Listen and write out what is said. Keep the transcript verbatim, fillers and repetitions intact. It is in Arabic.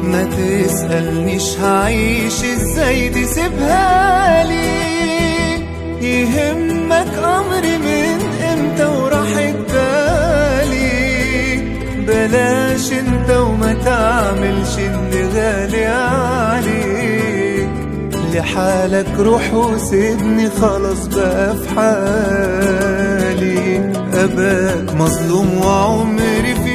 ما تسألنيش هعيش ازاي، دي سيبها لي. يهمك امري من امتى وراحت بالي، بلاش انت وما تعملش اني غالي عليك. لحالك روح وسيبني خلاص بقى في حالي. اباك مظلوم وعمري في